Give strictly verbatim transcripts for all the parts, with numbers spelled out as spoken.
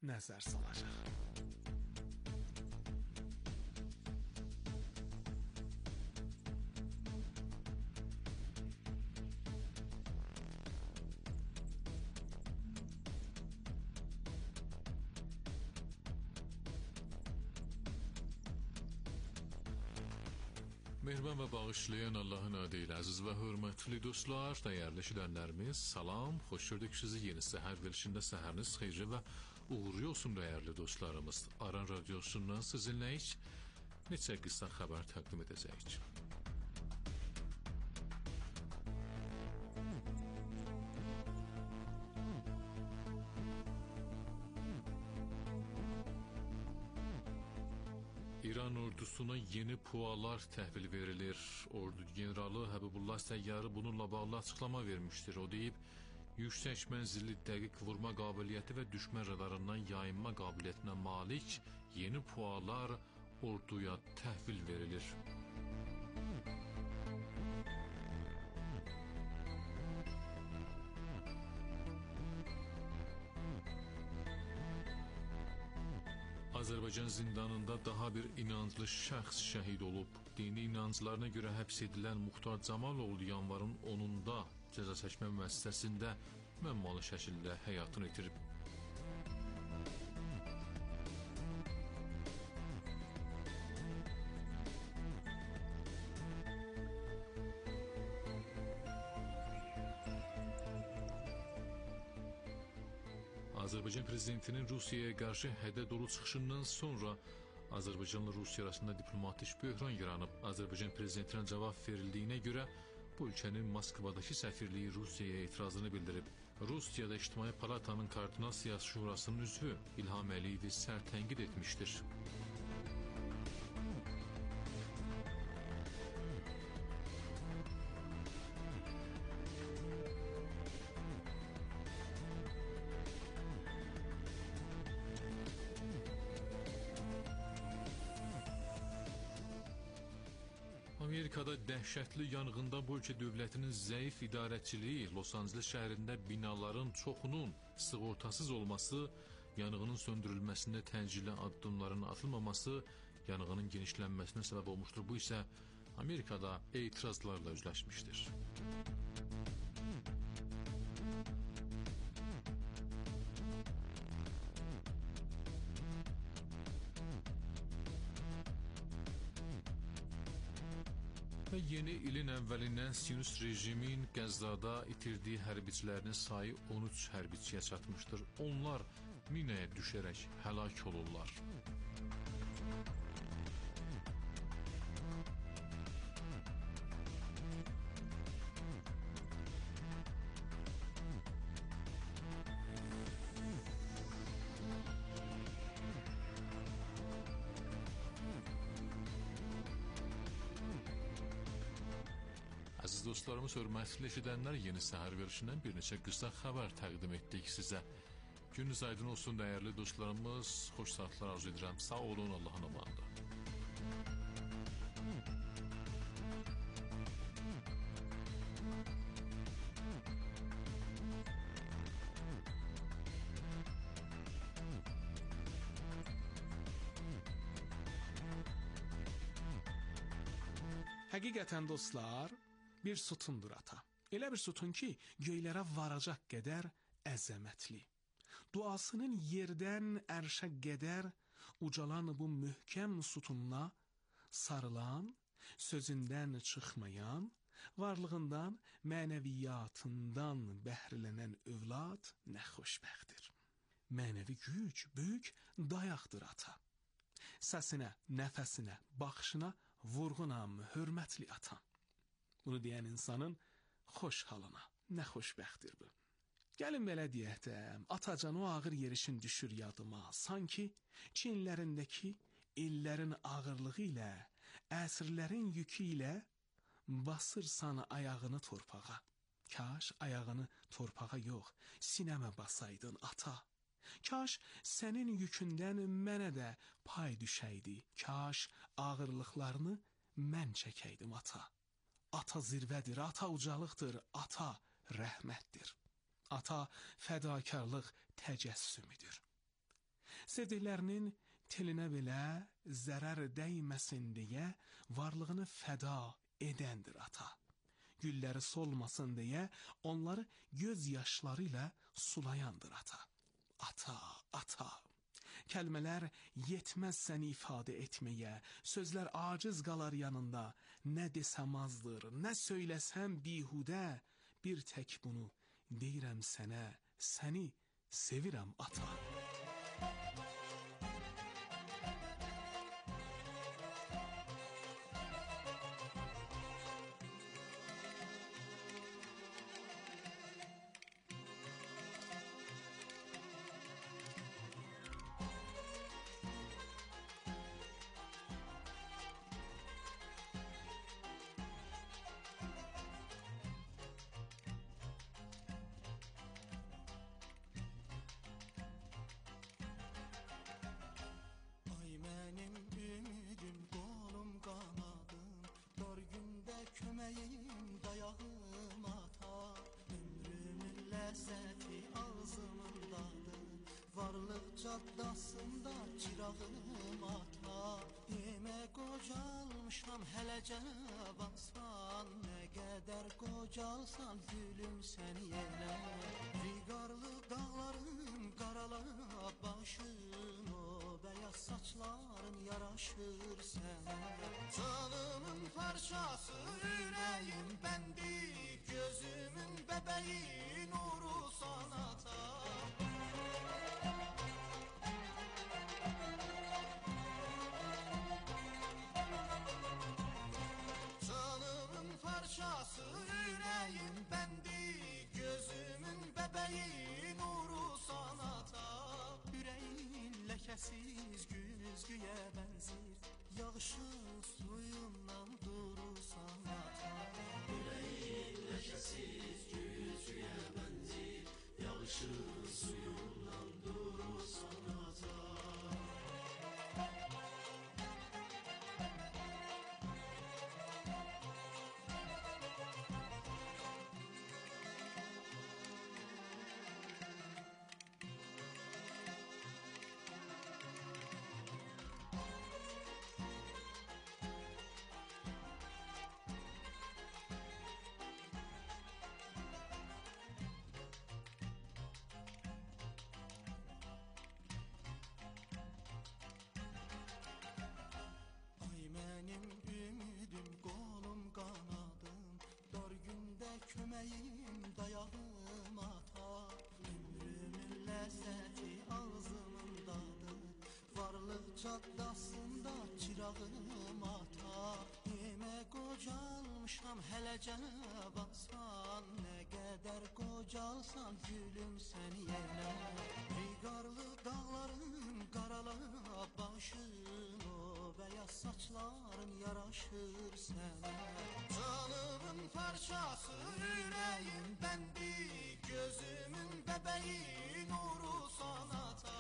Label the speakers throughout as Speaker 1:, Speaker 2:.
Speaker 1: nəzər salacaq.
Speaker 2: Mehriban və bağışlayan Allahın adı ilə əziz və hörmətli dostlar, dəyərli eşidənlərimiz, salam, xoş gördük sizi yeni səhər verilişində. Səhəriniz xeyirli və uğurlu olsun dəyərli dostlarımız. Aran radiosundan sizinləyik, neçə qısa xəbər təqdim edəcəyik. İran ordusuna yeni pualar təhvil verilir. Ordu generalı Həbibullah Səyyarı bununla bağlı açıqlama vermişdir. O deyib, yüksək mənzilli dəqiq vurma qabiliyyəti və düşmən radarından yayınma qabiliyyətinə malik yeni pualar orduya təhvil verilir. Azərbaycan zindanında daha bir inanclı şəxs şəhid olub. Dini inanclarına görə həbs edilən Muxtar Camaloğlu yanvarın onunda cəza çəkmə müəssisəsində məmmalı şəkildə həyatını itirib. Azərbaycan prezidentinin Rusiyaya qarşı hədə dolu çıxışından sonra Azərbaycanla Rusiya arasında diplomatik böhran yaranıb. Azərbaycan prezidentinə cavab verildiyinə görə bu ölkənin Moskvadakı səfirliyi Rusiyaya etirazını bildirib. Rusiyada İctimai Palatanın Kardinal Siyasi Şurasının üzvü İlham Əliyevi sərt tənqid etmişdir. Amerikada dəhşətli yanğında bu ölkə dövlətinin zəif idarəçiliyi, Los Angeles şəhərində binaların çoxunun sığortasız olması, yanğının söndürülməsində təcili addımların atılmaması, yanğının genişlənməsinə səbəb olmuşdur. Bu isə Amerikada etirazlarla üzləşmişdir. Və yeni ilin əvvəlindən Siyonist rejimin Qəzzada itirdiyi hərbiçilərinin sayı on üç hərbiçiyə çatmışdır. Onlar minəyə düşərək həlak olurlar. Əziz dostlarımız, hörmətli eşidənlər, yeni səhər verilişindən bir neçə qısa xəbər təqdim etdik sizə. Gününüz aydın olsun dəyərli dostlarımız, xoş saatlar arzu edirəm. Sağ olun, Allahın amanında.
Speaker 1: Həqiqətən dostlar, bir sütundur ata. Elə bir sütun ki, göylərə varacaq qədər əzəmətli. Duasının yerdən ərşə qədər ucalan bu möhkəm sütununa sarılan, sözündən çıxmayan, varlığından, mənəviyyatından bəhrələnən övlad nə xoşbəxtdir. Mənəvi güc böyük dayaqdır ata. Səsinə, nəfəsinə, baxışına vurğunam, hörmətli atam. Bunu deyən insanın xoş halına, nə xoşbəxtdir bu. Gəlin belə deyək də, atacan o ağır yerişin düşür yadıma, sanki çinlərindəki illərin ağırlığı ilə, əsrlərin yükü ilə basırsan ayağını torpağa. Kaş ayağını torpağa yox, sinəmə basaydın ata. Kaş sənin yükündən mənə də pay düşəydi. Kaş ağırlıqlarını mən çəkəydim ata. Ata zirvədir, ata ucalıqdır, ata rəhmətdir. Ata fədakarlıq təcəssümüdür. Sevdiklərinin telinə belə zərər dəyməsin deyə varlığını fəda edəndir ata. Gülləri solmasın deyə onları göz yaşları ilə sulayandır ata. Ata, ata. Kəlmələr yetməz səni ifadə etməyə, sözlər aciz qalar yanında. Nə desəm azdır, nə söyləsəm bihudə, bir tək bunu deyirəm sənə, səni sevirəm ata.
Speaker 3: Caddasında çırağım ata, demə qocalmışam hələ cavansan, nə qədər qocalsan gülüm sən yenə. Viqarlı dağların qarala başın, o bəyaz saçların yaraşır sənə. Canımın parçası, ürəyim bəndi, gözümün bəbəyi nuru sanata. Parçası ürəyim bəndi, gözümün bəbəyi nuru sanata. Ürəyin ləkəsiz güzgüyə bənzir, yağışın suyundan duru sanata. Ürəyin ləkəsiz güzgüyə bənzir, yağışın suyundan duru sanata. Köməyim dayağım ata, ömrümün ləzzəti ağzımındadır. Varlıq caddasında çırağım ata, demə qocalmışam hələ cavansan, nə qədər qocalsan gülüm sən yenə. Viqarlı dağların qarala başın, o bəyaz saçların yaraşır sənə. Canımın parçası, ürəyim bəndi, gözümün bəbəyi nuru sanata.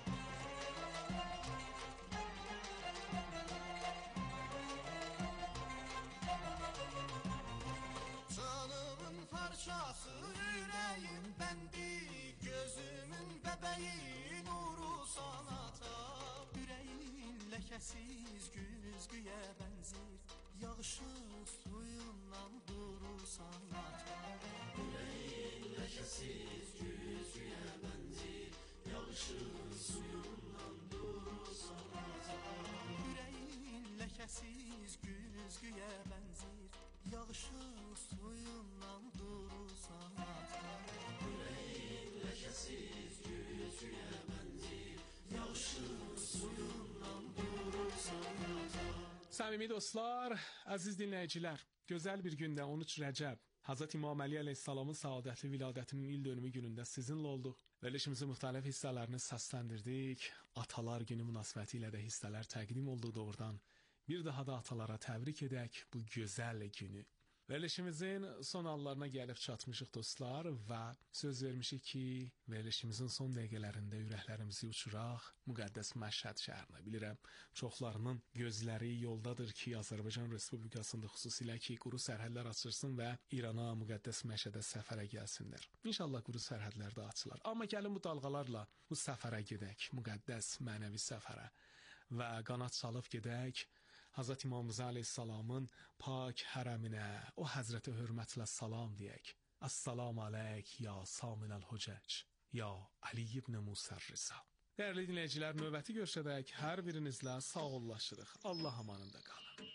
Speaker 3: Canımın parçası, ürəyim bəndi, gözümün bəbəyi nuru sanata. Ürəyin ləkəsiz güzgüyə bənzir, yağışın suyundan durur sanata. Ürəyin ləkəsiz güzgüyə bənzir, yağışın suyundan durur sanata. Ürəyin ləkəsiz güzgüyə bənzir, yağışın suyundan durur sanata. Ürəyin ləkəsiz güzgüyə bənzir, yağışın suyundan durur sanata.
Speaker 1: Səmimi dostlar, əziz dinləyicilər, gözəl bir gündə on üç Rəcəb, Hazreti İmam Əli əleyhissalamın səadətli viladətinin il dönümü günündə sizinlə olduq. Verilişimizin müxtəlif hissələrini səsləndirdik. Atalar günü münasibəti ilə də hissələr təqdim oldu doğrudan. Bir daha da atalara təbrik edək bu gözəl günü. Verilişimizin son anlarına gəlib çatmışıq dostlar və söz vermişik ki, verilişimizin son dəqiqələrində ürəklərimizi uçuraq müqəddəs Məşhəd şəhərinə. Bilirəm, çoxlarının gözləri yoldadır ki, Azərbaycan Respublikasında xüsusilə ki, quru sərhədlər açılsın və İrana, müqəddəs Məşhədə səfərə gəlsinlər. İnşallah quru sərhədlər də açılar. Amma gəlin bu dalğalarla bu səfərə gedək, müqəddəs mənəvi səfərə və qanat çalıb gedək Hazreti İmam Rza Aleyhisselamın pak hərəminə, o həzrətə hörmətlə salam deyək. Assalamu aleyk ya Saminəl Hocəc, ya Ali ibn Musa Rza. Dəyərli dinləyicilər, növbəti görüşədək hər birinizlə sağollaşırıq. Allah amanında qalın.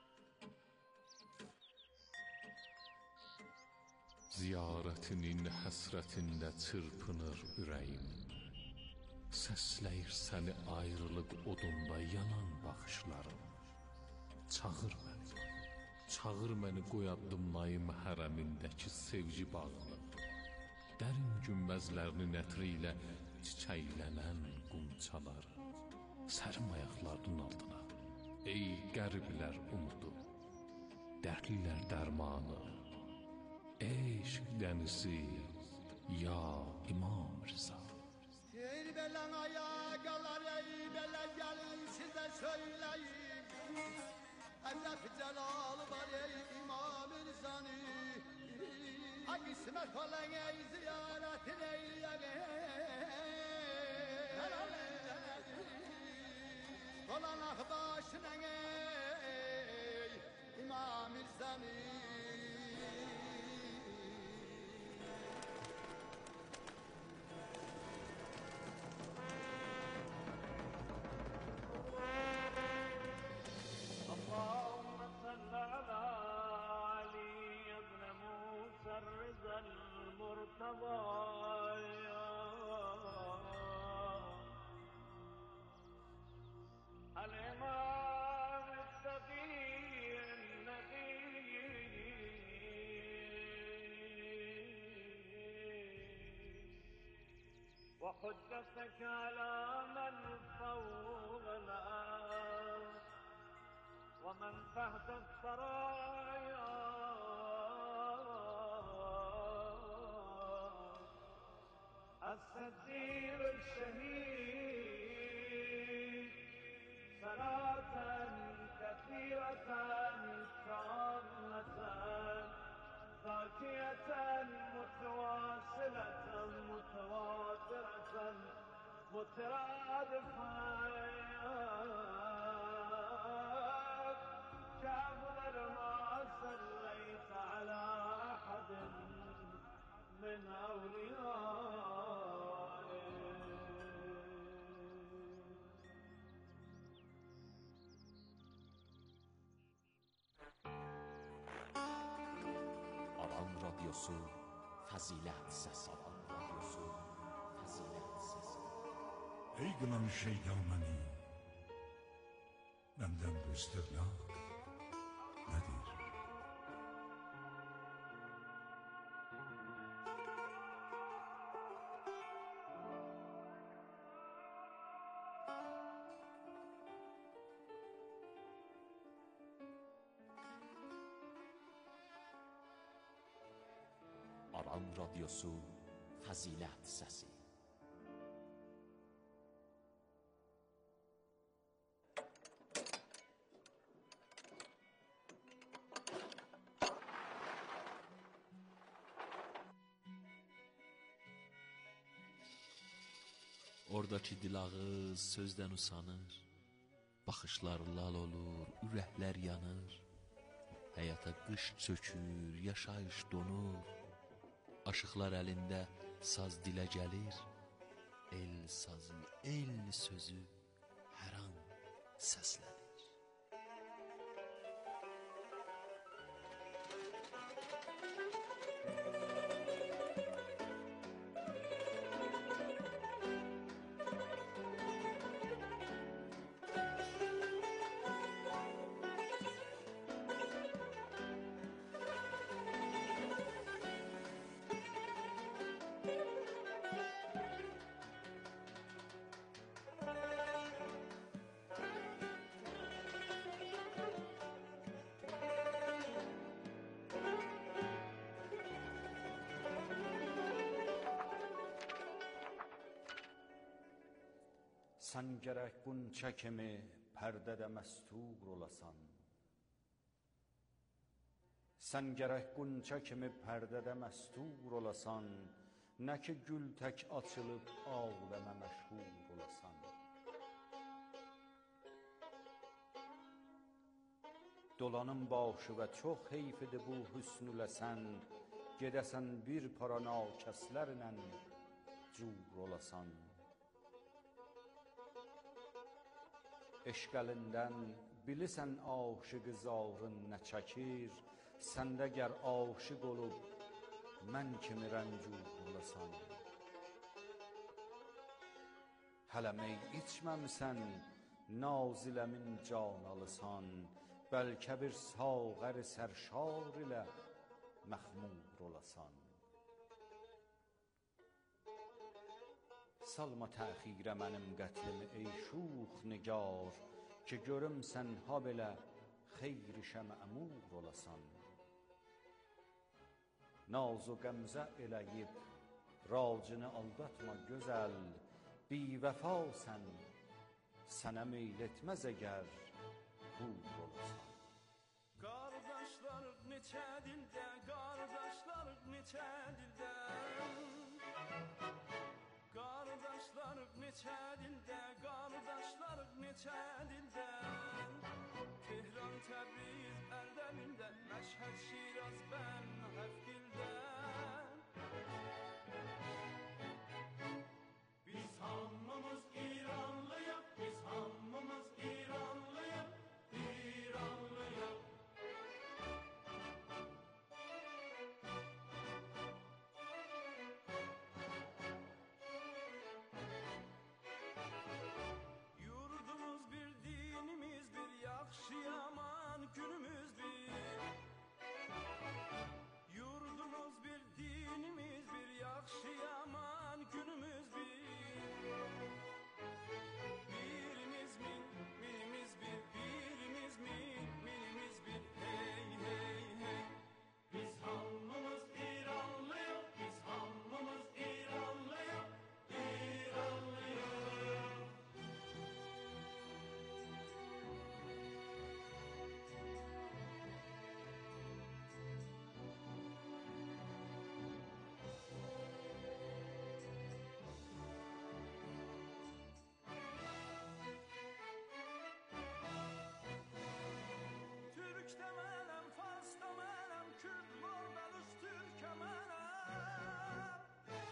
Speaker 2: Ziyarətinin həsrətində çırpınır ürəyim. Səsləyir səni ayrılıq odunda yanan baxışlarım. Çağır məni, çağır məni qoy addımlayım hərəmindəki sevgi bağını. Dərin günbəzlərinin ətri ilə çiçəklənən qumçaları. Sərim ayaqlarının altına, ey qəriblər umudu, dərdlilər dərmanı. Eşq dənizi, ya İmam Rza.
Speaker 3: Ey belen ayakalar, ey belen gelin size söyleyeyim. Edep celal var ey İmam Rıza'nı. Ay kısmet olan ey ziyaretin eyleyeyim. Olan akbaşına ey İmam Rıza'nı.
Speaker 4: اللهم صل على علي بن موسى الرضا المرتضى الإمام التقي النبي وحجتك على من فوق الأرض ومن تحت الثرايا الصديق الشهيد صلاة كثيرة كاملة ذاكية متواصلة متواترة مترادفة كأفضل ما صليت على أحد من أوليائه
Speaker 5: Aran Radyosu Fazilet Sesi. Aran Radyosu Fazilet Sesi.
Speaker 6: Ey kılan şeytanını, benden bu istirnak nedir?
Speaker 5: Aran Radyosu Fazilet Sesi. Oradakı dilağız sözdən usanır, baxışlar lal olur, ürəklər yanır. Həyata qış çökür, yaşayış donur. Aşıqlar əlində saz dilə gəlir. El sazı, el sözü hər an səslənir.
Speaker 7: Sən gərək qunça kimi pərdədə məstur olasan. Sən gərək qunça kimi pərdədə məstur olasan, nə ki gül tək açılıb aləmə məşhur olasan. Dolanın başı və çox heyfidir bu hüsnüləsən, gedəsən bir para nakəslərlə cur olasan. Eşq əlindən bilirsən aşıqı zarın nə çəkir, səndə gər aşıq olub mən kimi rəncur olasan. Hələ mey içməmsən, naziləmin can alısan, bəlkə bir sağəri sərşar ilə məxmur olasan. Salma təxirə mənim qətlimi ey şux nigar, ki görüm sən ha belə xeyr-işə mə'mur olasan. Naz o qəmzə eləyib racını aldatma gözəl, bivəfa sən, sənə meyl etməz əgər hur olasan.
Speaker 8: Qardaşlar neçə dildə, qardaşlar neçə dildə, qardaşlar neçə dildə, qardaşlar neçə dildə, Tehran, Təbriz, Ərdəbildə, Məşhəd, Şiraz, Bən, Həfgildə. Biz hamımız İranlıyıq, biz hamımız İranlıyıq, İranlıyıq. Yurdumuz bir, dinimiz bir, yaxşı yaman günümüz bir. Yurdumuz bir, dinimiz bir, yaxşı yaman günümüz bir. Birimiz min, minimiz bir, birimiz min, minimiz bir. Hey, hey, hey. Biz hamımız İranlıyıq, biz hamımız İranlıyıq, İranlıyıq. Türk də mənəm, Fars da mənəm, Kürd, Lor, Bəlüç, Türkə mənəm.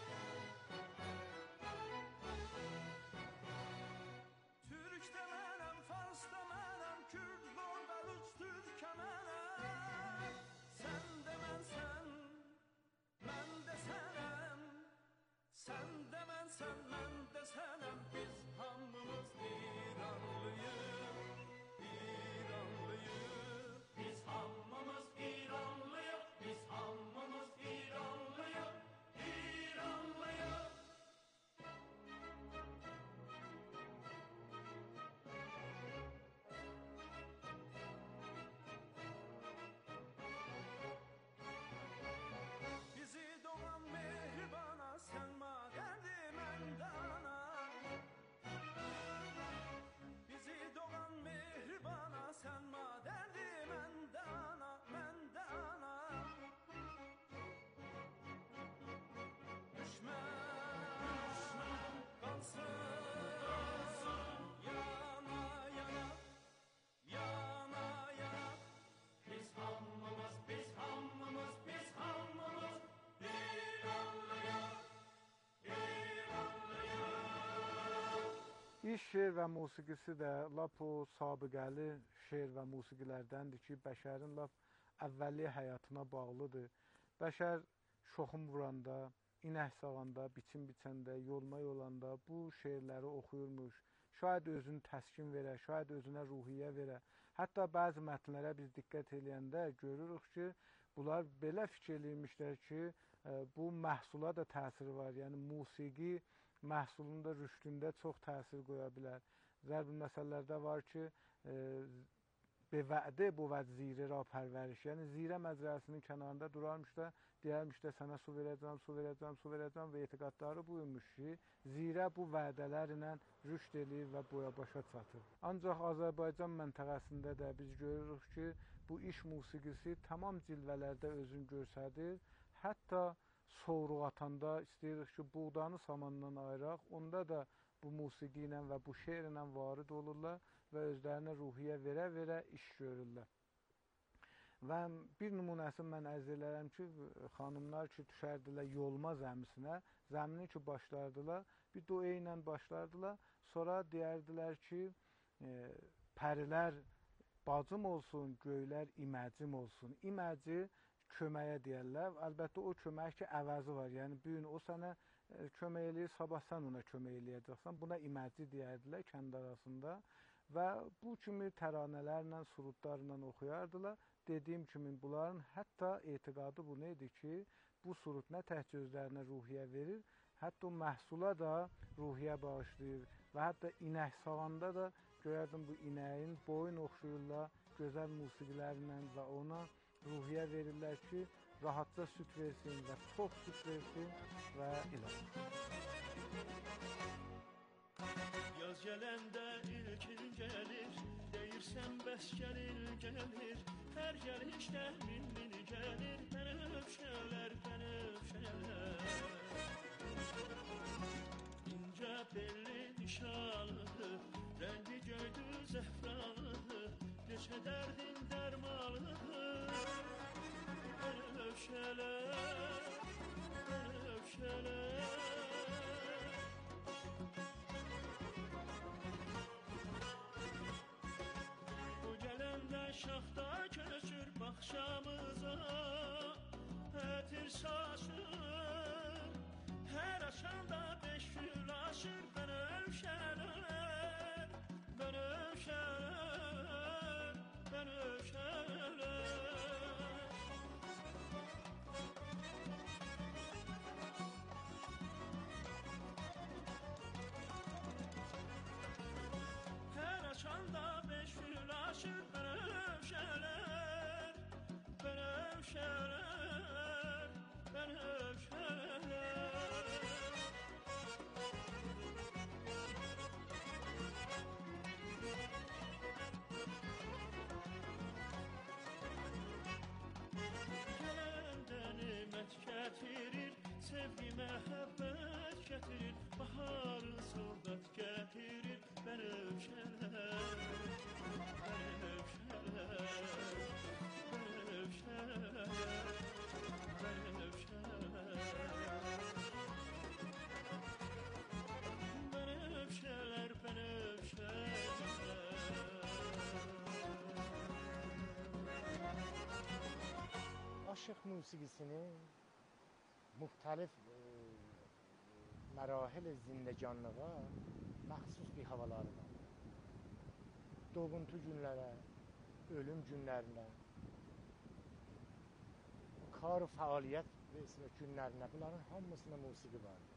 Speaker 8: Türk də mənəm, Fars da mənəm, Kürd, Lor, Bəlüç, Türkə mənəm. Sən də mənsən, mən də sənəm. Sən də mənsən, mən də sənəm. Biz hamımız İranlıyıq, İranlıyıq. Biz hamımız İranlıyıq, biz hamımız İranlıyıq, İranlıyıq. Bizi doğan mehribana, sən madəndi məndə ana. Bizi doğan mehribana, sən madəndi məndə ana, məndə ana. Düşmən qalsın, yana yana, yana yana. Biz hamımız, biz hamımız, biz hamımız İranlıyıq, İranlıyıq.
Speaker 9: İş şeir və musiqisi də lap o sabiqəli şeir və musiqilərdəndir ki, bəşərin lap əvvəlli həyatına bağlıdır. Bəşər şoxum vuranda, inək sağanda, biçim biçəndə, yolma yolanda bu şeirləri oxuyurmuş. Şayad özünü təskin verə, şayad özünə ruhiyyə verə. Hətta bəzi mətnlərə biz diqqət eləyəndə görürük ki, bunlar belə fikir eləyirmişlər ki, bu məhsula da təsiri var. Yəni musiqi məhsulun da rüşdündə çox təsir qoya bilər. Zərb-ı məsəllərdə var ki, be vədə bu vəd zirə ra pərvəriş. Yəni zirə məzrəsinin kənarında durarmış da deyərəm işte sənə su verəcəm, su verəcəm, su verəcəm və etiqadları buymuş ki, zirə bu vədələrlə rüşd eləyir və boya başa çatır. Ancaq Azərbaycan məntəqəsində də biz görürük ki, bu iş musiqisi tamam cilvələrdə özünü göstərir. Hətta soyruq atanda istəyirik ki, buğdanı samandan ayıraq, onda da bu musiqi ilə və bu şeirlə varid olurlar və özlərinə ruhiyyə verə-verə iş görürlər. Və bir nümunəsini mən ərz elərəm ki, xanımlar ki, düşərdilər yolma zəmisinə, zəmini ki, başlardılar, bir duə ilə başlardılar, sonra deyərdilər ki, e, pərilər bacım olsun, göylər iməcim olsun. İməci köməyə deyərlər. Əlbəttə o kömək ki, əvəzi var. Yəni bu gün o sənə e, kömək eləyir, sabah sən ona kömək eləyəcəksən. Buna iməci deyərdilər kənd arasında və bu kimi təranələrlə, surudlarla oxuyardılar. Dediyim kimi bunların hətta etiqadı bu neydi ki, bu surud nə tək gözlərinə ruhiyyə verir, hətta o məhsula da ruhiyyə bağışlayır və hətta inək sağanda da görərdim bu inəyin boyun oxşuyurlar gözəl musiqilərlə və ona ruhiyyə verirlər ki, rahatca süt versin və çox süt versin və elə.
Speaker 8: Yaz gələndə ilkin gəlir, deyirsən bəs gəlir, gəlir, hər gəlişdə min-min gəlir, bənövşələr, bənövşələr. İncə belli nişanlı, rəngi göydü zəhranlı, neçə dərdin dərmanlı, bənövşələr, bənövşələr. Şaxta köçür baxşamıza, ətir saçır, hər açanda beş gül aşır, bənövşələr, bənövşələr, bənövşələr. Hər açanda beş gül aşır, bənövşələr, bənövşələr, bənövşələr. Gələndə nimət gətirir, sevgi məhəbbət gətirir, baharı soldat gətirir, bənövşələr, bənövşələr.
Speaker 10: Aşıq musiqisinin müxtəlif e, mərahil zindəcanlığa məxsus bir havaları var. Doğuntu günlərə, ölüm günlərinə, kar və fəaliyyət günlərinə, bunların hamısında musiqi vardır.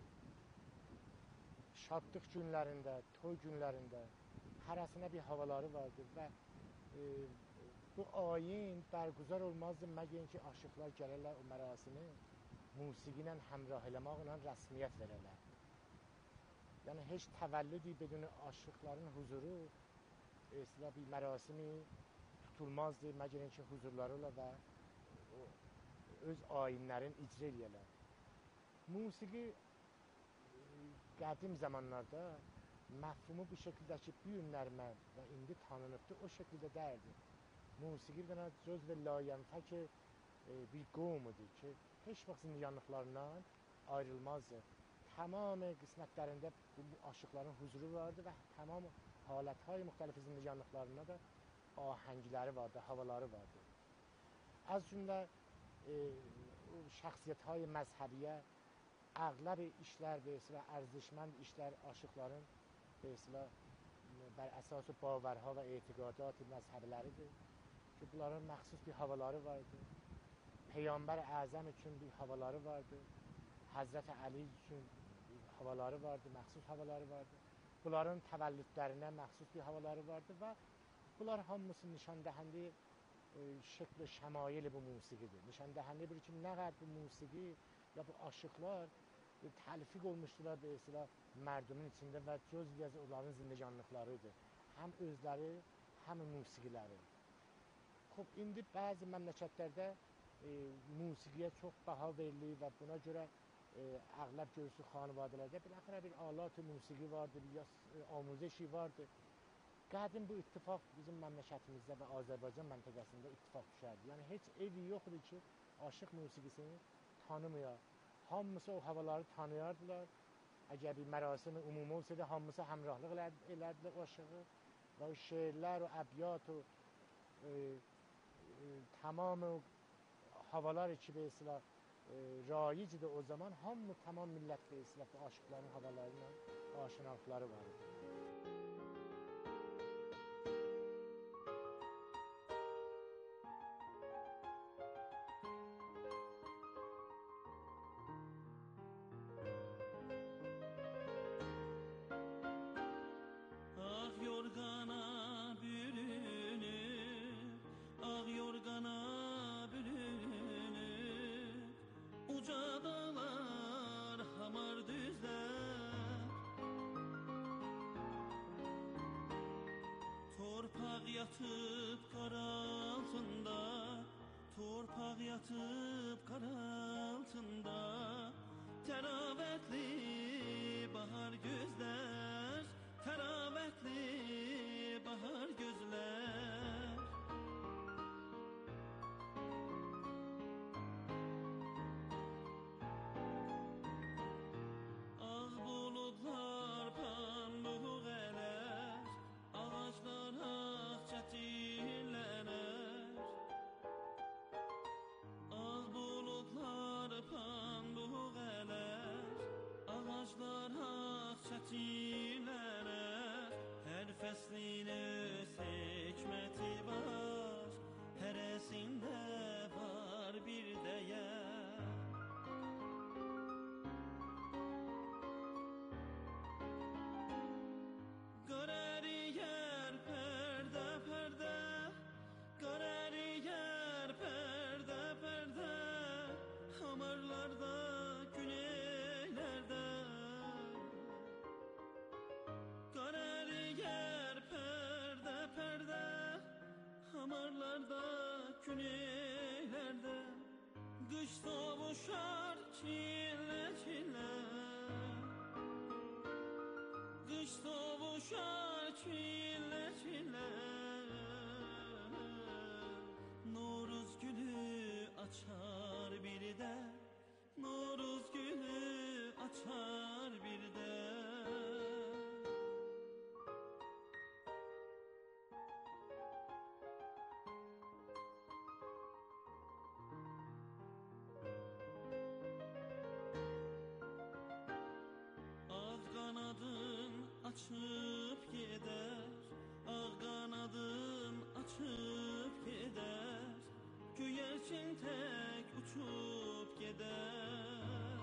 Speaker 10: Şadlıq günlərində, toy günlərində hərəsinə bir havaları vardır və e, bu ayin bərgüzar olmazdı məgər ki, aşıqlar gələrlər o mərasimi musiqi ilə həmrah eləməklə rəsmiyyət verərlər. Yəni heç təvəllüdü bedun aşıqların huzuru esla bir mərasimi tutulmazdı məgər ki, huzurlarıyla və öz ayinlərin icra eləyərlər. Musiqi qədim zamanlarda məfhumu bu şəkildə ki, bu günlərmə və indi tanınıbdır, o şəkildə dərdi. Musiqi bana cöz ve layənfək e, bir qovmudur ki, heç vaxt zindiyanlıqlarından ayrılmazdı. Tamam qismətlərində bu, bu aşıqların huzuru vardı və tamam halətهای müxtəlif zindiyanlıqlarında da ahəngləri vardı, havaları vardı. Az cümlə e, şəxsiyyətهای məzhəbiyyə, əğləb işlər və ərzişmənd işlər aşıqların bər əsas bavarha və etiqadat məzhəbləridir ki, bunların məxsus bir havaları vardı. Peyğəmbər Əzəm üçün bir havaları vardı. Həzrət Əli üçün bir havaları vardı, məxsus havaları vardı. Bunların təvəllüdlərinə məxsus bir havaları vardı və bunlar hamısı nişandəhəndi şekl şəmail bu musiqidir. Nişan dəhəndə bir ki, nə qədər bu musiqi ya bu aşıqlar təlfiq olmuşdular be eslav mərdumun içində və cüz onların zindeganlıqlarıdır. Həm özləri, həm musiqiləri. Xub, indi bəzi məmləkətlərdə e, musiqiyə çox baha verilir və buna görə e, əğləb görürsü xanivadələrdə biləxərə bir alat musiqi vardır, ya amuzişi vardır. Qədim bu ittifaq bizim məmləkətimizdə və Azərbaycan məntəqəsində ittifaq düşərdi. Yəni, heç evi yoxdur ki, aşıq musiqisini tanımaya. Hamısı o havaları tanıyardılar. Əgər bir mərasimi umumi olsaydı, hamısı həmrahlıq elədilər o aşığı. Və o şeirlər, o əbiyyat, o e, e, tamam o havalar ki, be islah, e, rayicidir o zaman, hamı tamam millət be islah, bu aşıqların havalarıyla aşinalıqları var idi.
Speaker 8: Torpaq yatıb qar altında, torpaq yatıb qar altında, təravətli bahar gözlər, təravətli bahar gözlər. Ağ buludlar pambıq ələr, ağaclar ağ çətinlənər. Ağ buludlar pambıq ələr, ağaclar ağ çətinlənər. Hər fəslin öz hikməti var, hərəsində var bir dəyər. Hamarlarda, küneylerde, kış soğuşar çile çile. Kış soğuşar çile çile. Noruz gülü açar bir de, Noruz gülü açar bir de. Açıp gider, ağ kanadın açıp gider, güvercin tek uçup gider.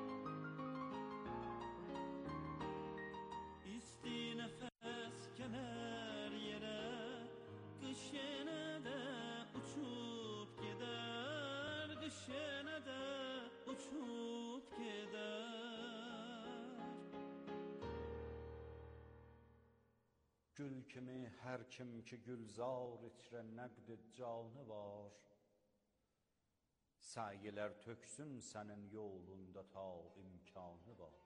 Speaker 8: İsti nefes gelir yere, kış yine de uçup gider, kış yine de uçup gider.
Speaker 7: Gül kimi hər kim ki gülzar içrə nəqd canı var, səyilər töksün sənin yolunda ta imkanı var.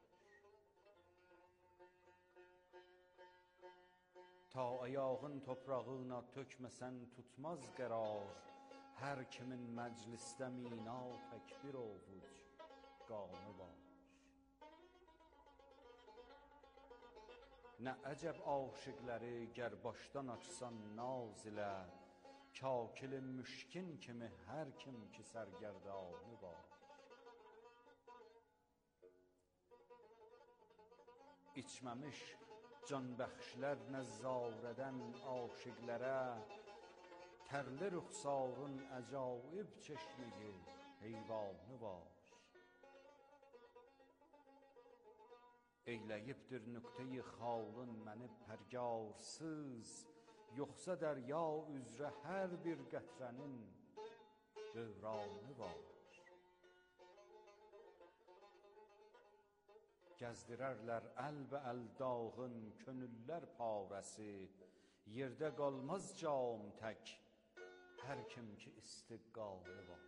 Speaker 7: Ta ayağın toprağına tökməsən tutmaz qərar, hər kimin məclisdə mina tək bir ovuc qanı var. Nə əcəb aşıqləri gər başdan açsan naz ilə, kakil müşkin kimi hər kim ki sərgərdanı var. İçməmiş canbəxşlər nəzzarədən aşıqlərə, tərli rüxsarın əcaib çeşməyi heyvanı var. Eyləyibdir nüqtəyi xalın məni pərgarsız, yoxsa dərya üzrə hər bir qətrənin dövranı var. Gəzdirərlər əlbə-əl dağın könüllər parəsi, yerdə qalmaz cam tək, hər kim ki istiqalı var.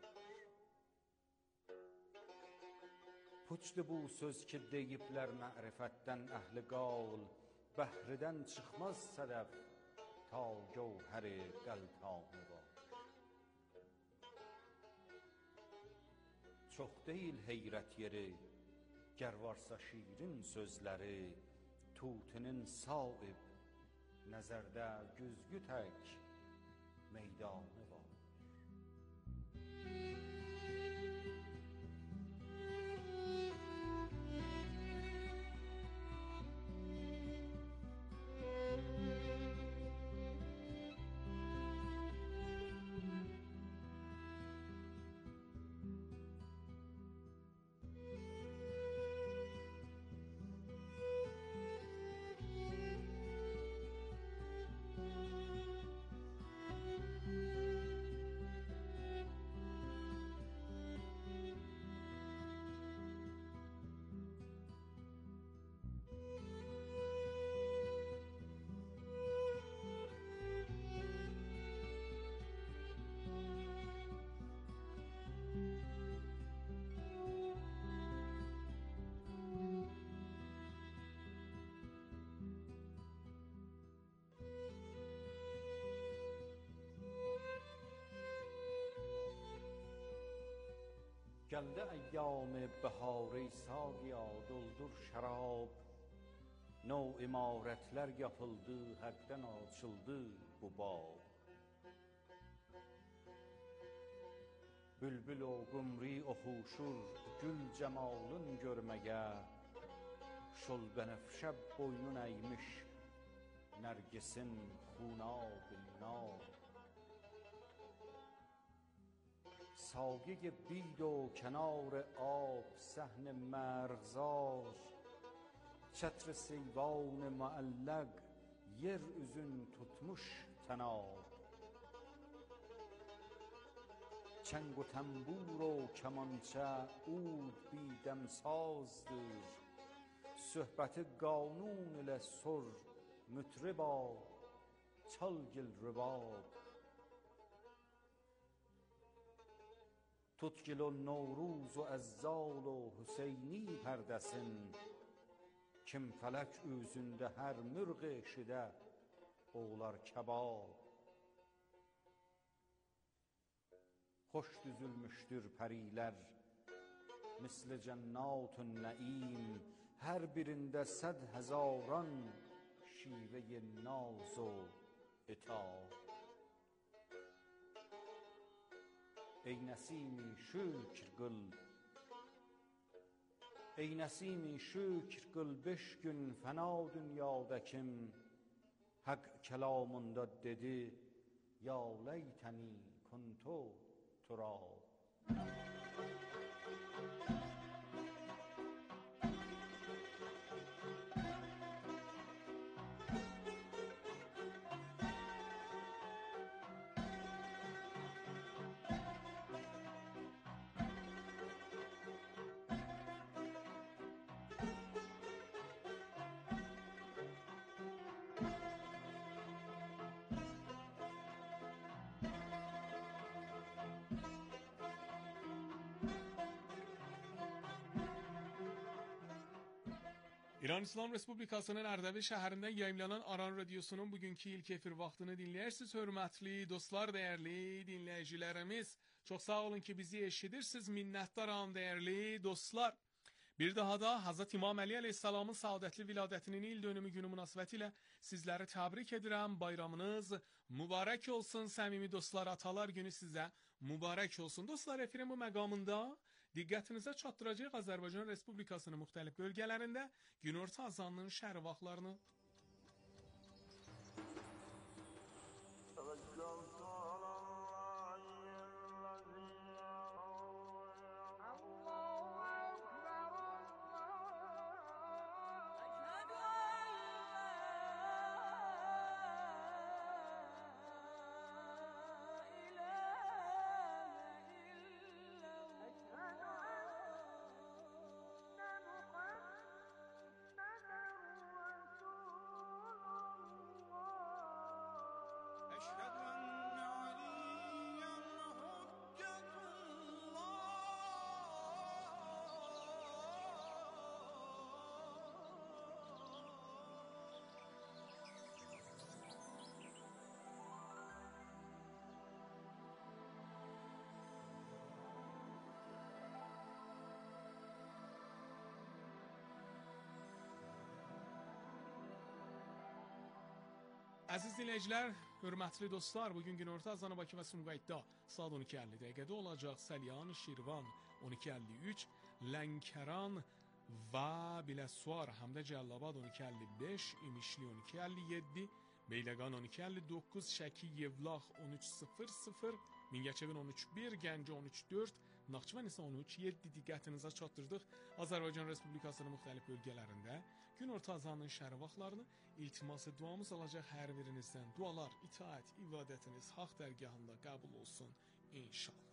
Speaker 7: Puçdur bu söz ki deyiblər mərifətdən əhli qal, bəhridən çıxmaz sədəf, ta gövhəri qəltanı var. Çox deyil heyrət yeri, gər varsa şirin sözləri, tutinin sahib, nəzərdə güzgü tək meydanı var. Gəldi əyyam bəhar ey saqya, doldur şərab, nov imarətlər yapıldı, həqdən açıldı bu bab. Bülbül o qumri oxuşur, gül cəmalın görməyə, şol bənəfşə boynun əymiş, nərgisin xunab-nab. ساقی بید و کنار آب صحن مرغزار، çətr seyvan muəlləq yer üzün tutmuş tənab. çəng و تنبور و کمانچه عود بی دمسازdır, söhbəti qanun ilə sor mütriba çal gil rübab. Tutgil o Novruz و əzzal و Hüseyni pərdəsin, kim fələk üzündə hər mürq eşidə oğlar kebab. Xoş düzülmüşdür pərilər misl cənnatun nəim, hər birində səd həzaran şivə naz و عتاب. ای نسیمی شکر قıl Ey nəsimi şükr qıl beşgün fəna dünyada kim, haqq kəlamında dedi, ya leytəni kuntu turab.
Speaker 1: İran İslam Respublikasının Ərdəbil şəhərində yayımlanan Aran Radiosunun bugünkü ilk efir vaxtını dinləyirsiniz. Hörmətli dostlar, dəyərli dinləyicilərimiz, çox sağ olun ki bizi eşidirsiniz. Minnətdaram dəyərli dostlar. Bir daha da Hazreti İmam Əli əleyhissalamın saadətli viladətinin il dönümü günü münasibəti ilə sizləri təbrik edirəm. Bayramınız mübarək olsun səmimi dostlar. Atalar günü sizə mübarək olsun. Dostlar, efirin bu məqamında diqqətinizə çatdıracaq Azərbaycan Respublikasının müxtəlif bölgələrində günorta azanının şəhər vaxtlarını. Əziz dinləyicilər, hörmətli dostlar, bugün günorta Azana Bakı və Sumqayıtda saat on iki əlli dəqiqədə olacaq. Səlyan, Şirvan on iki əlli üç, Lənkəran və Biləsuvar, həm də Cəllabad on iki əlli beş, İmişli on iki əlli yeddi, Beyləqan on iki əlli doqquz, Şəki, Yevlax on üç sıfır sıfır, Mingəçevir on üç bir, Gəncə on üç dörd, Naxçıvan isə on üç yeddi diqqətinizə çatdırdıq. Azərbaycan Respublikasının müxtəlif bölgələrində günorta azanın şəhər vaxtlarını iltiması duamız alacaq hər birinizdən. Dualar, itaət, ibadətiniz haqq dərgahında qəbul olsun inşallah.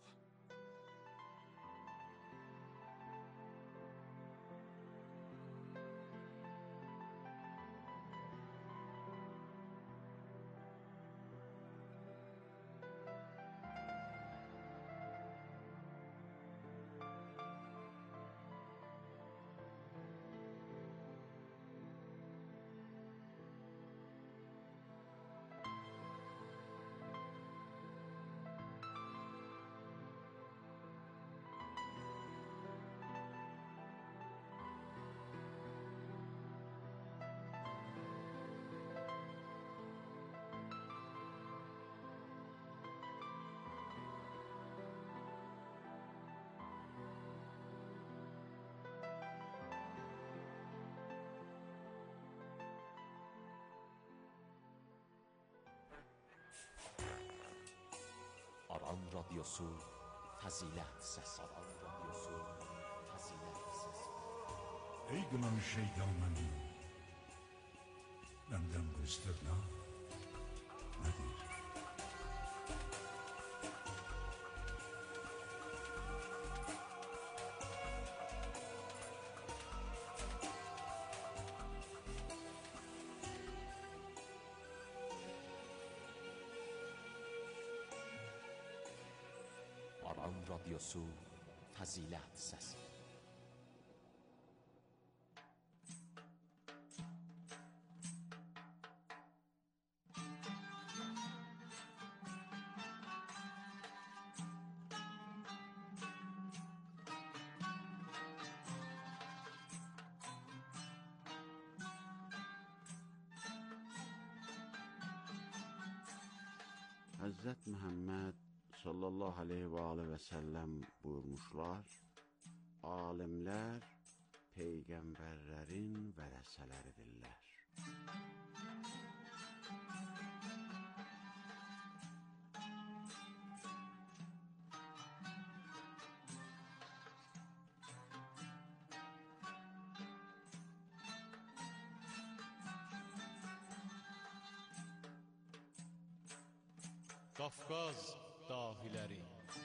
Speaker 5: Aran Radyosu Fəzilət Səsi. Aran Radyosu Fəzilət Səsi.
Speaker 6: Ey qınamış şeytan məni, məndən bu istirna nədir?
Speaker 5: Aran Radyosu Fəzilət Səsi.
Speaker 11: Həzrət Məhəmməd sallallahu aleyhi və aleyhi və səlləm buyurmuşlar, alimlər peyğəmbərlərin vərəsələridirlər.
Speaker 12: Qafqaz dahiləri.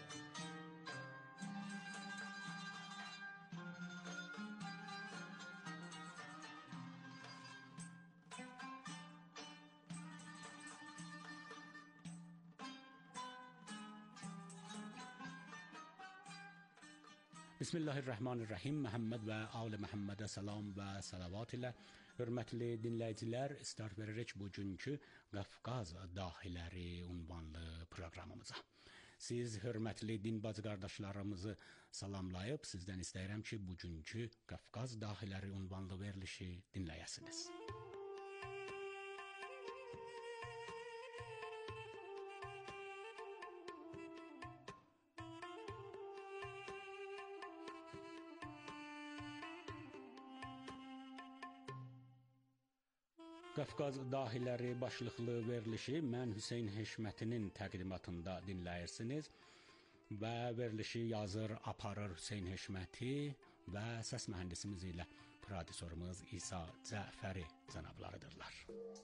Speaker 13: Bismillahirrahmanirrahim. Məhəmməd və Ali Məhəmmədə salam və salavat ilə hörmətli dinləyicilər, start veririk bugünkü Qafqaz dahiləri unvanlı proqramımıza. Siz hörmətli din bacı qardaşlarımızı salamlayıb, sizdən istəyirəm ki, bugünkü Qafqaz dahiləri unvanlı verilişi dinləyəsiniz. Qafqaz dahiləri başlıqlı verilişi mən Hüseyn Heşmətinin təqdimatında dinləyirsiniz və verilişi yazır, aparır Hüseyn Heşməti və səs mühəndisimiz ilə prodüserimiz İsa Cəfəri cənablarıdırlar.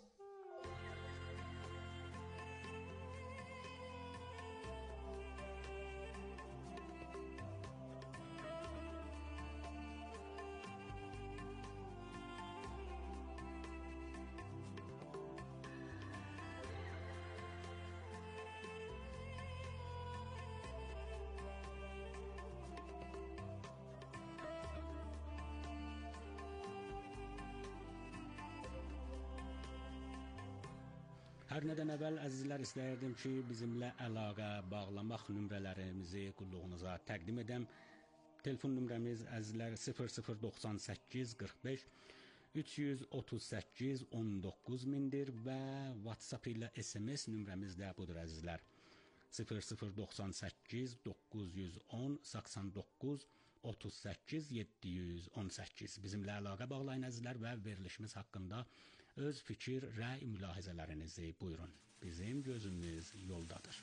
Speaker 13: Hər nədən əvvəl əzizlər istəyirdim ki, bizimlə əlaqə bağlamaq nömrələrimizi qulluğunuza təqdim edəm. Telefon nömrəmiz əzizlər sıfır sıfır doxsan səkkiz qırx beş üç yüz otuz səkkiz on doqquz mindir və WhatsApp ilə S M S nömrəmiz də budur əzizlər. sıfır sıfır doxsan səkkiz doqquz yüz on səksən doqquz otuz səkkiz yeddi yüz on səkkiz bizimlə əlaqə bağlayın əzizlər və verilişimiz haqqında öz fikir, rəy, mülahizələrinizi buyurun. Bizim gözümüz yoldadır.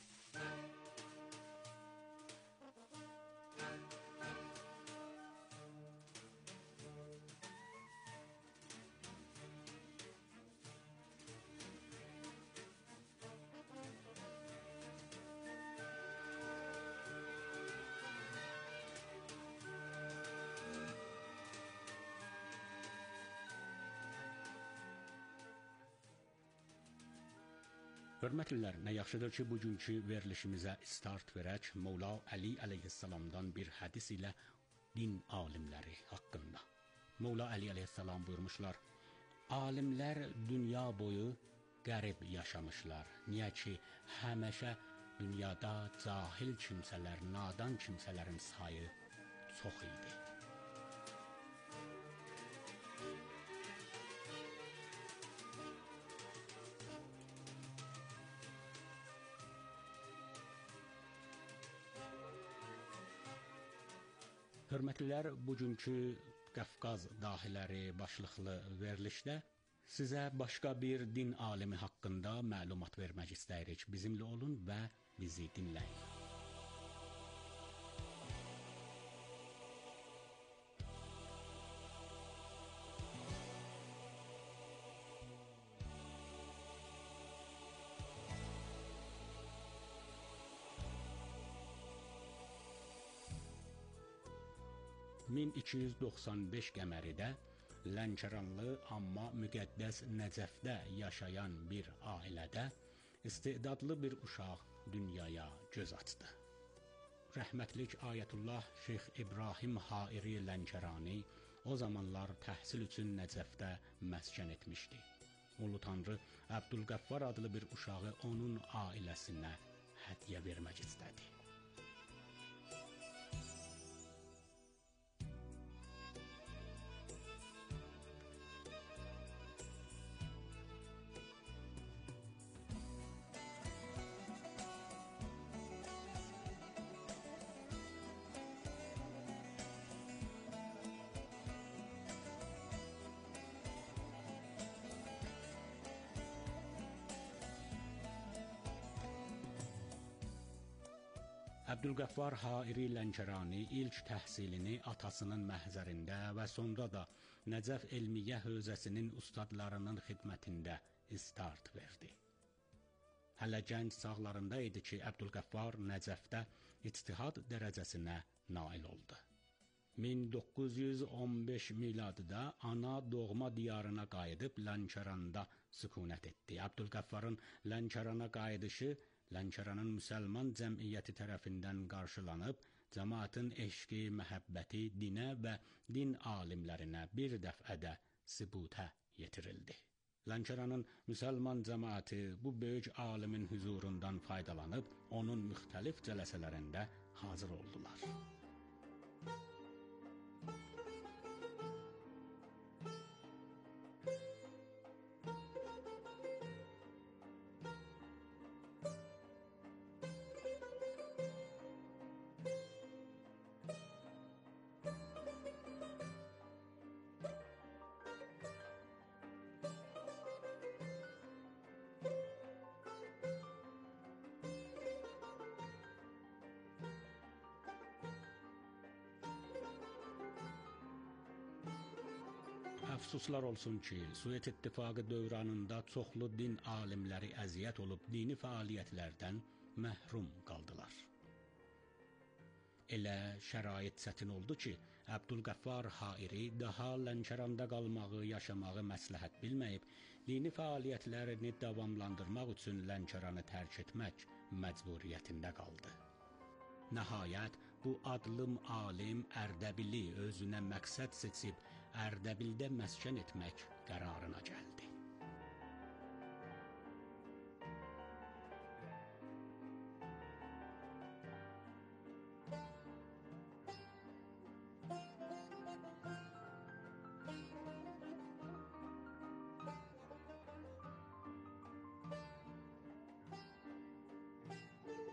Speaker 13: Hörmətlilər, nə yaxşıdır ki, bugünkü verilişimizə start verək Mövla Əli əleyhissalamdan bir hədis ilə din alimləri haqqında. Mövla Əli əleyhissalam buyurmuşlar, alimlər dünya boyu qərib yaşamışlar. Niyə ki, həməşə dünyada cahil kimsələr, nadan kimsələrin sayı çox idi. Hörmətlilər, bugünkü Qafqaz dahiləri başlıqlı verilişdə sizə başqa bir din alimi haqqında məlumat vermək istəyirik. Bizimlə olun və bizi dinləyin. min iki yüz doxsan beş qəməridə Lənkəranlı, amma müqəddəs Nəcəfdə yaşayan bir ailədə istedadlı bir uşaq dünyaya göz açdı. Rəhmətlik Ayətullah Şeyx İbrahim Hairi Lənkərani o zamanlar təhsil üçün Nəcəfdə məskən etmişdi. Ulu Tanrı Əbdülqəffar adlı bir uşağı onun ailəsinə hədiyyə vermək istədi. Əbdülqəffar Hairi Lənkərani ilk təhsilini atasının məhzərində və sonra da Nəcəf Elmiyyə Hövzəsinin ustadlarının xidmətində start verdi. Hələ gənc çağlarında idi ki, Əbdülqəffar Nəcəfdə ictihad dərəcəsinə nail oldu. min doqquz yüz on beş miladında ana doğma diyarına qayıdıb Lənkəranda sükunət etdi. Əbdülqəffarın Lənkərana qayıdışı Lənkəranın müsəlman cəmiyyəti tərəfindən qarşılanıb, cəmaatın eşqi, məhəbbəti dinə və din alimlərinə bir dəfədə sübutə yetirildi. Lənkəranın müsəlman cəmaatı bu böyük alimin huzurundan faydalanıb, onun müxtəlif cələsələrində hazır oldular. Əfsuslar olsun ki, Sovet İttifaqı dövranında çoxlu din alimləri əziyyət olub dini fəaliyyətlərdən məhrum qaldılar. Elə şərait çətin oldu ki, Əbdülqəffar Hairi daha Lənkəranda qalmağı, yaşamağı məsləhət bilməyib, dini fəaliyyətlərini davamlandırmaq üçün Lənkəranı tərk etmək məcburiyyətində qaldı. Nəhayət, bu adlım alim Ərdəbili özünə məqsəd seçib Ərdəbildə məskən etmək qərarına gəldi.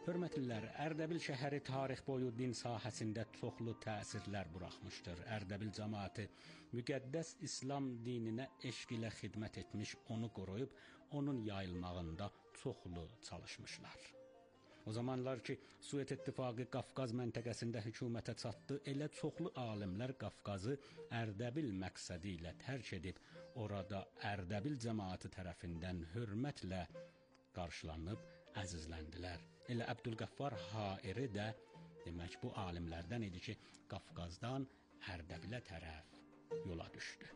Speaker 13: Hörmətlilər, Ərdəbil şəhəri tarix boyu din sahəsində çoxlu təsirlər buraxmışdır. Ərdəbil cəmaəti müqəddəs İslam dininə eşq ilə xidmət etmiş, onu qoruyub, onun yayılmağında çoxlu çalışmışlar. O zamanlar ki, Suet İttifaqı Qafqaz məntəqəsində hökumətə çatdı, elə çoxlu alimlər Qafqazı Ərdəbil məqsədi ilə tərk edib, orada Ərdəbil cəmaəti tərəfindən hörmətlə qarşılanıb, əzizləndilər. Elə Əbdülqəffar Hairi də demək bu alimlərdən idi ki, Qafqazdan Ərdəbilə tərəf yola düşdü.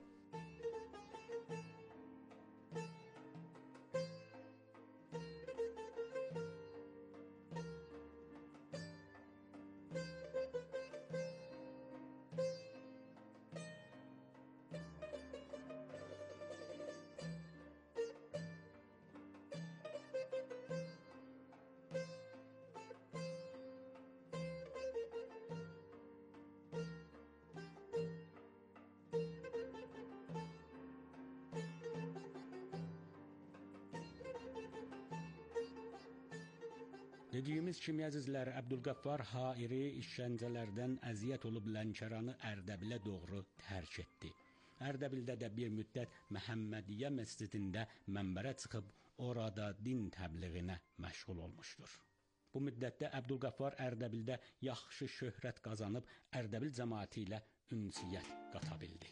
Speaker 13: Dediyimiz kimi əzizlər, Əbdülqəffar Hairi işgəncələrdən əziyyət olub Lənkəranı Ərdəbilə doğru tərk etdi. Ərdəbildə də bir müddət Məhəmmədiyyə məscidində mənbərə çıxıb orada din təbliğinə məşğul olmuşdur. Bu müddətdə Əbdülqəffar Ərdəbildə yaxşı şöhrət qazanıb Ərdəbil cəmaəti ilə ünsiyyət qata bildi.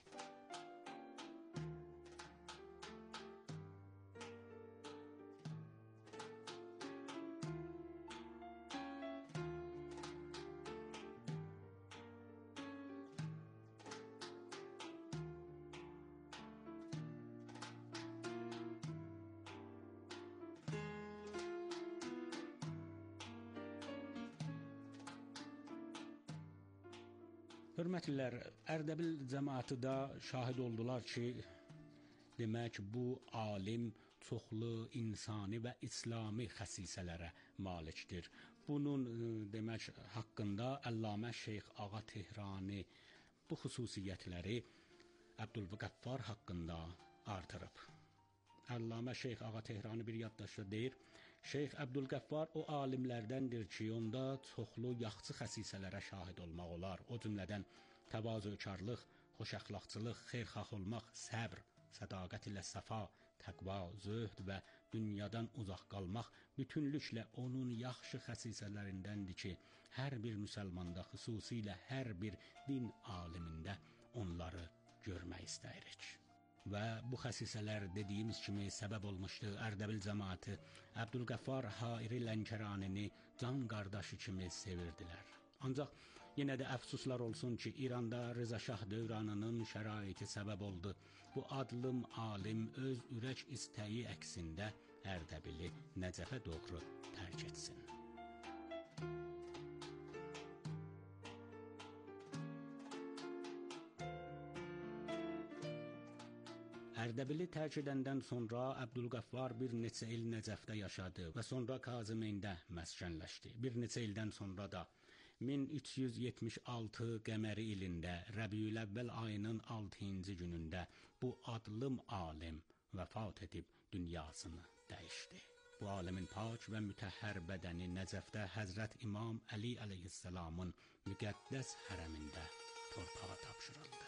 Speaker 13: Hörmətlilər, Ərdəbil cəmaəti də şahid oldular ki, demək bu alim çoxlu insani və İslami xəsisələrə malikdir. Bunun demək haqqında Əllamə Şeyx Ağa Tehrani bu xüsusiyyətləri Əbdülqəffar haqqında artırıb. Əllamə Şeyx Ağa Tehrani bir yaddaşda deyir, Şeyx Əbdülqəffar o alimlərdəndir ki, onda çoxlu yaxşı xəsisələrə şahid olmaq olar. O cümlədən təvazökarlıq, xoşəxlaqçılıq, xeyirxah olmaq, səbr, sədaqət ilə səfa, təqva, zöhd və dünyadan uzaq qalmaq bütünlüklə onun yaxşı xəsisələrindəndir ki, hər bir müsəlmanda, xüsusilə hər bir din alimində onları görmək istəyirik. Və bu xəsisələr dediyimiz kimi səbəb olmuşdu. Ərdəbil cəmaəti Əbdülqəffar Hairi Lənkəranini can qardaşı kimi sevirdilər. Ancaq yenə də əfsuslar olsun ki, İranda Rıza Şah dövranının şəraiti səbəb oldu. Bu adlım alim öz ürək istəyi əksində Ərdəbili Nəcəfə doğru tərk etsin. Ərdəbili tərk edəndən sonra Əbdülqəffar bir neçə il Nəcəfdə yaşadı və sonra Kazımeyndə məskənləşdi. Bir neçə ildən sonra da min üç yüz yetmiş altı qəməri ilində Rəbiüləvvəl ayının altıncı günündə bu adlım alim vəfat edib dünyasını dəyişdi. Bu alimin pak və mütəhhər bədəni Nəcəfdə Həzrət İmam Əli əleyhissalamın müqəddəs hərəmində torpağa tapşırıldı.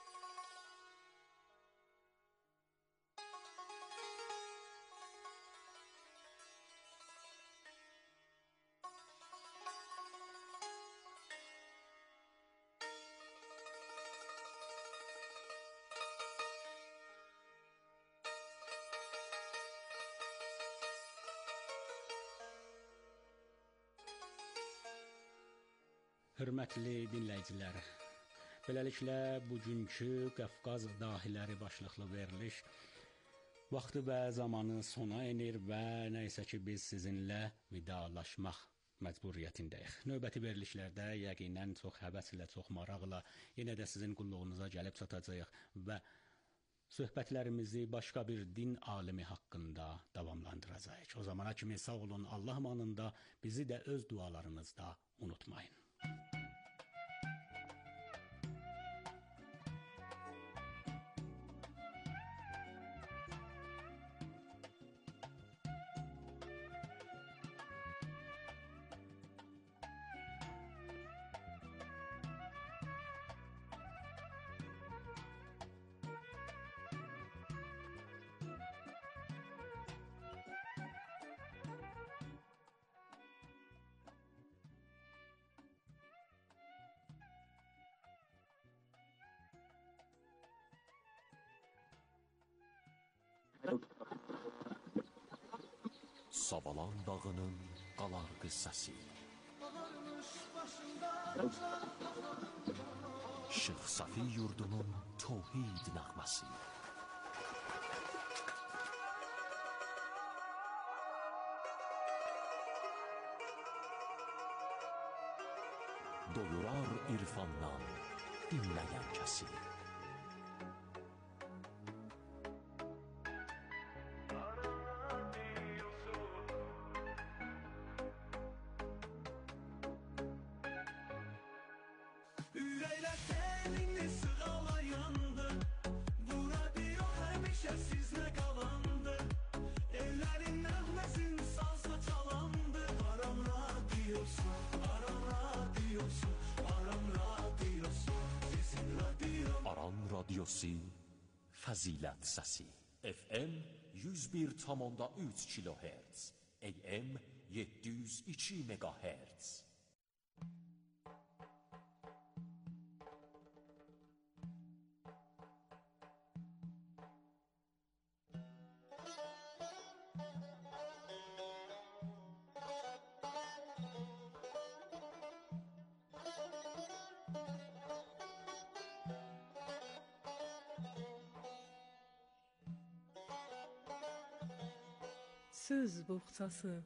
Speaker 13: Hörmətli dinləyicilər, beləliklə bugünkü Qafqaz dahiləri başlıqlı veriliş vaxtı və zamanı sona enir və nəysə ki biz sizinlə vidalaşmaq məcburiyyətindəyik. Növbəti verilişlərdə yəqinən çox həvəs ilə, çox maraqla yenə də sizin qulluğunuza gəlib çatacağıq və söhbətlərimizi başqa bir din alimi haqqında davamlandıracağıq. O zamana kimi sağ olun, Allah amanında, bizi də öz dualarınızda unutmayın.
Speaker 5: Savalan dağının qalar qıssası. Şeyx Safi yurdunun tövhid nəğməsi. Doyurar irfandan dinləyən kəsi.
Speaker 8: Ürəklər səninni sığalayandı. Bura diyor həmişə sizlə qalandı. Ellərin nəğməsin sazla çalandı. Aram radiosu, aram radiosu, aram radiosu, sizin radio.
Speaker 5: Aran radiosu Fəzilət səsi. F M yüz bir tam üç kilohertz, A M yeddi yüz iki megahertz.
Speaker 14: Söz boğçası.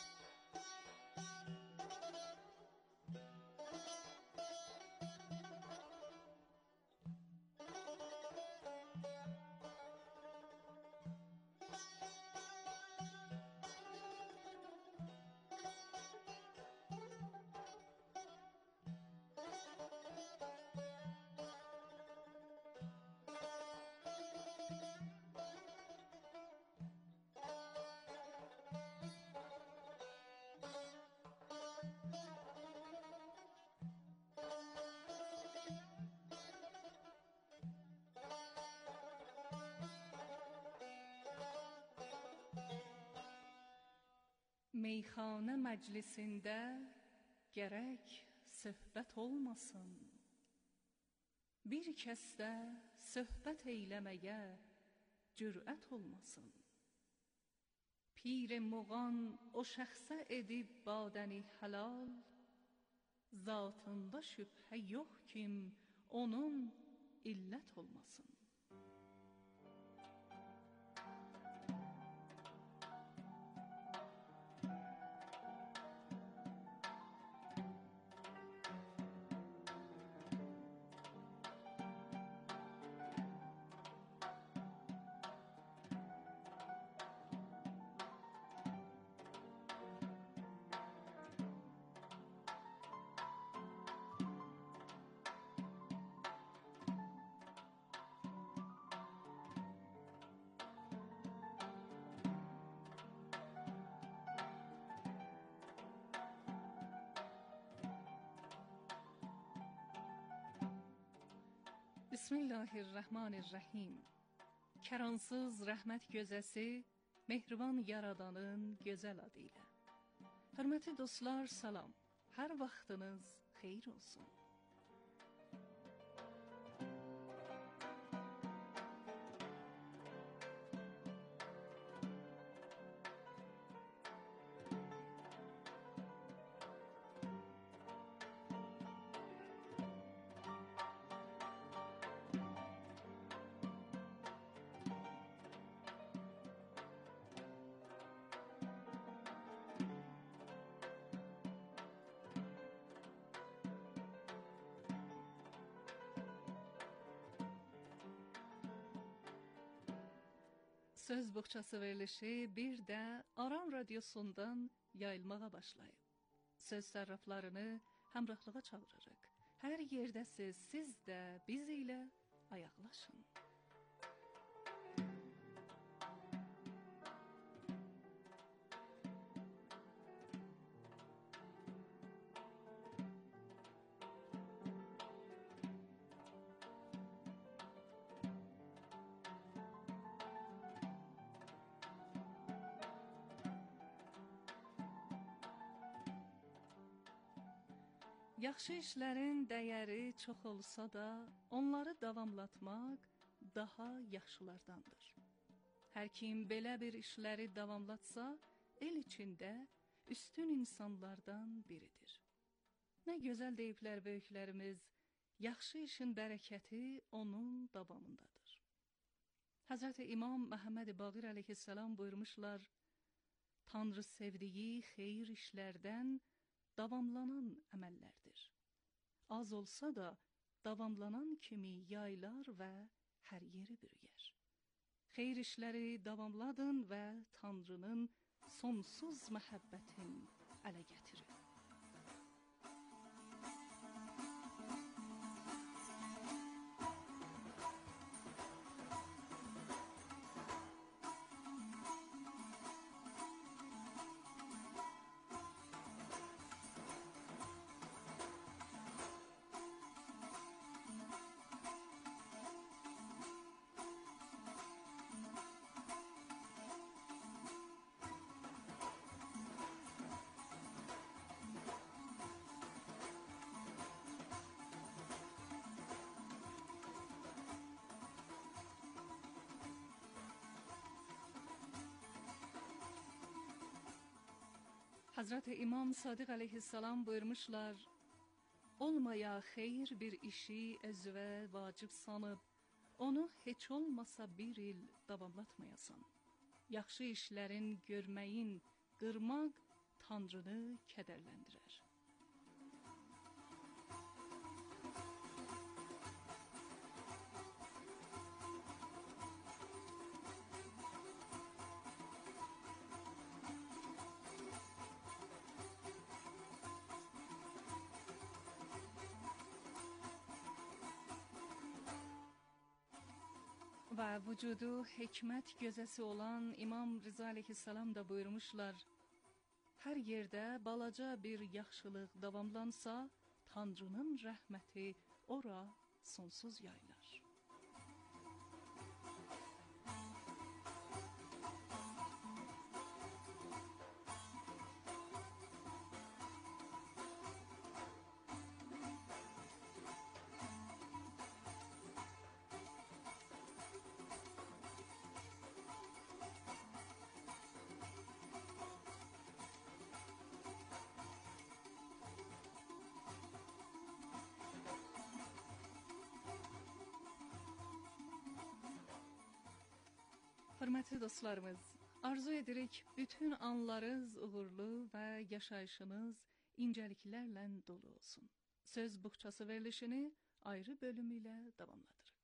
Speaker 14: Meyxana məclisində gərək söhbət olmasın. Bir kəsdə söhbət eyləməyə cürət olmasın. Pir muğan o şəxsə edib badəni halal, zatında şübhə yox kim onun illət olmasın. Bismillahirrahmanirrahim. Kəransız rəhmət gözəsi, mehriban yaradanın gözəl adı ilə. Hörmətli dostlar, salam. Hər vaxtınız xeyir olsun. Söz boğçası verilişi bir də Aran radiosundan yayılmağa başlayıb. Söz sərraflarını həmrahlığa çağırırıq. Hər yerdəsiz, siz də biz ilə ayaqlaşın. Yaxşı işlərin dəyəri çox olsa da, onları davamlatmaq daha yaxşılardandır. Hər kim belə bir işləri davamlatsa, el içində üstün insanlardan biridir. Nə gözəl deyiblər böyüklərimiz, yaxşı işin bərəkəti onun davamındadır. Həzrəti İmam Məhəmməd Baqir əleyhissalam buyurmuşlar, Tanrı sevdiyi xeyir işlərdən davamlanan əməllərdir. Az olsa da davamlanan kimi yaylar və hər yeri bürüyər. Xeyir işləri davamladın və Tanrının sonsuz məhəbbətin ələ gətirin. Hazreti İmam Sadiq aleyhisselam buyurmuşlar, olmaya xeyir bir işi əzvə vacib sanıb, onu heç olmasa bir il davamlatmayasan. Yaxşı işlərin görməyin, qırmaq Tanrını kədərləndirər. Və vücudu hikmət gözəsi olan İmam Rıza aleyhissalam da buyurmuşlar, hər yerdə balaca bir yaxşılıq davamlansa, Tanrının rəhməti ora sonsuz yaylar. Hörmətli dostlarımız, arzu edirik bütün anlarınız uğurlu və yaşayışınız incəliklərlə dolu olsun. Söz buxçası verilişini ayrı bölümü ilə davamladırıq.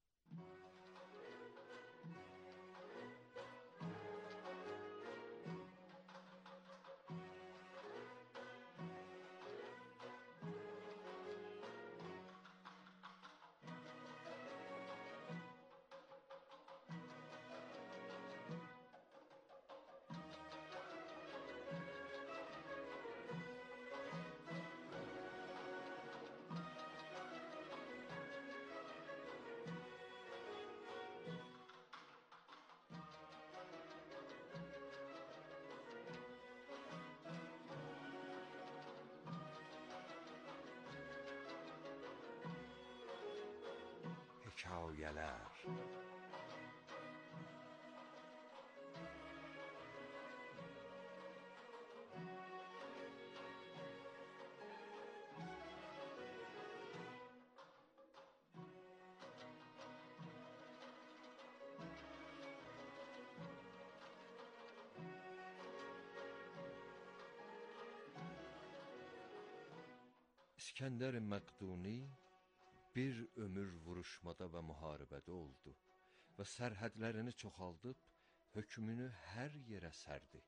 Speaker 15: Hekayələr. İskəndər Məqduni bir ömür vuruşmada və müharibədə oldu və sərhədlərini çoxaldıb hökmünü hər yerə sərdi.